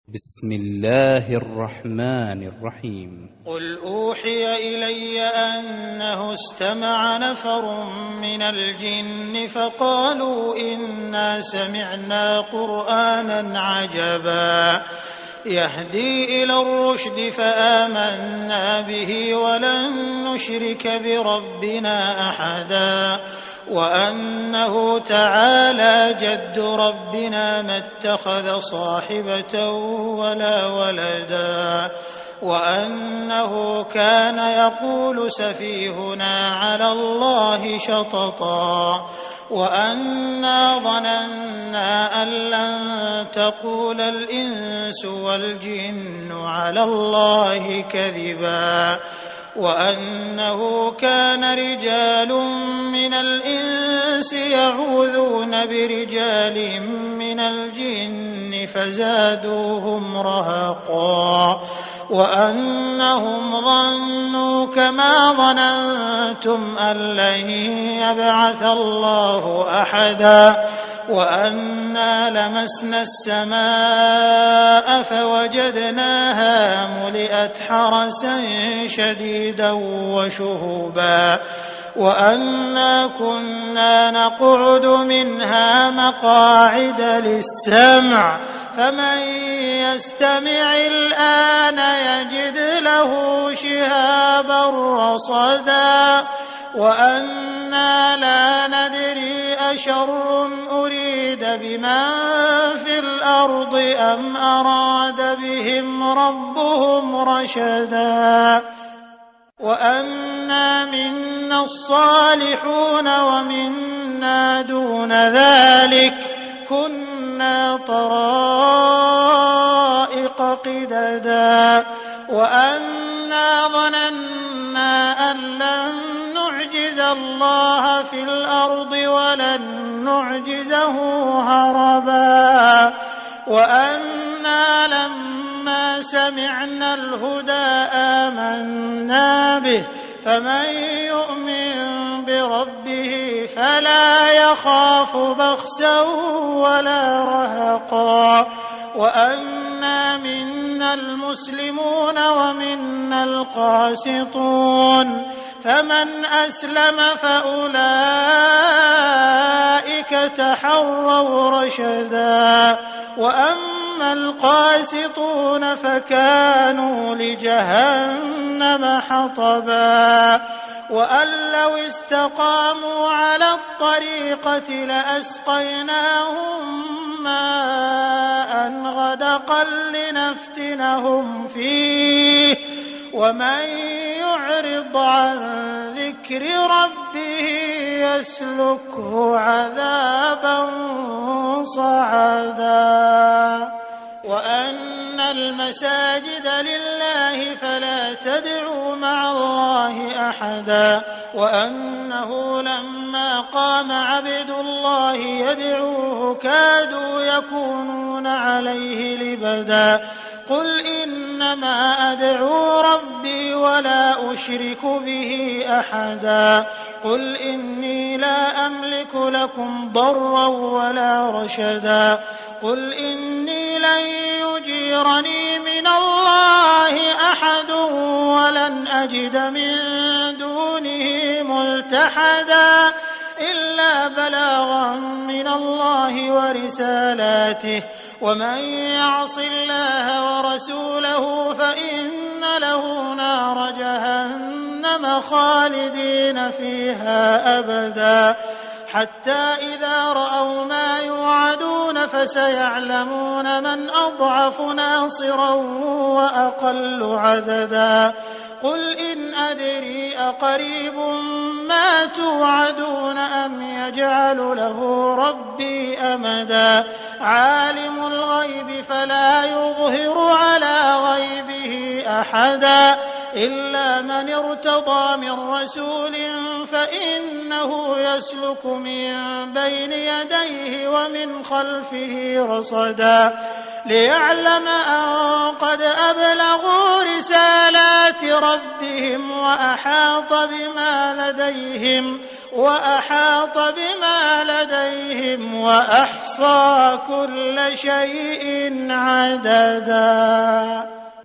بسم الله الرحمن الرحيم. قل أوحي إلي أنه استمع نفر من الجن فقالوا إنا سمعنا قرآنا عجبا يهدي إلى الرشد فآمنا به ولن نشرك بربنا أحدا وأنه تعالى جد ربنا ما اتخذ صاحبة ولا ولدا وأنه كان يقول سفيهنا على الله شططا وأنا ظننا أن لن تقول الإنس والجن على الله كذبا وأنه كان رجال من الإنس يعوذون برجال من الجن فزادوهم رهقا وأنهم ظنوا كما ظننتم أن لن يبعث الله أحدا وأنا لمسنا السماء فوجدناها ملئت حرسا شديدا وشهبا وأنا كنا نقعد منها مقاعد للسمع فمن يستمع الآن يجد له شهابا رصدا وأنا لا ندري أشر أريد بمن في الأرض أم أراد بهم ربهم رشدا وأنا منا الصالحون ومنا دون ذلك كنا طرائق قددا وأنا ظننا أن لن نعجز الله في الأرض ولن نعجزه هربا وأنا لما سمعنا الهدى آمنا به فمن يؤمن بربه فلا يخاف بخسا ولا رهقا وأنا منا المسلمون ومنا القاسطون فمن أسلم فأولئك تحروا رشدا وأما القاسطون فكانوا لجهنم حطبا وأن لو استقاموا على الطريقة لأسقيناهم ماء غدقا لنفتنهم فيه ومن يعرض عن ذكر ربه يسلكه عذابا صعدا وأن المساجد لله فلا تدعوا مع الله أحدا وأنه لما قام عبد الله يدعوه كادوا يكونون عليه لبدا قل إنما أدعو ربي ولا أشرك به أحدا قل إني لا أملك لكم ضرا ولا رشدا قل إني لن يجيرني من الله أحد ولن أجد من دونه ملتحدا إلا بلاغا من الله ورسالاته ومن يعص الله ورسوله فإن له نار جهنم خالدين فيها أبدا حتى إذا رأوا ما يوعدون فسيعلمون من أضعف ناصرا وأقل عددا قل إن أدري أقريب ما توعدون أم يجعل له ربي أمدا عالم الغيب فلا يظهر على غيبه أحدا إلا من ارتضى من رسول فإنه يسلك من بين يديه ومن خلفه رصدا ليعلم أن قد أبلغوا رسالات ربهم وأحاط بما لديهم وأحاط بما لديهم وأحصى كل شيء عددا.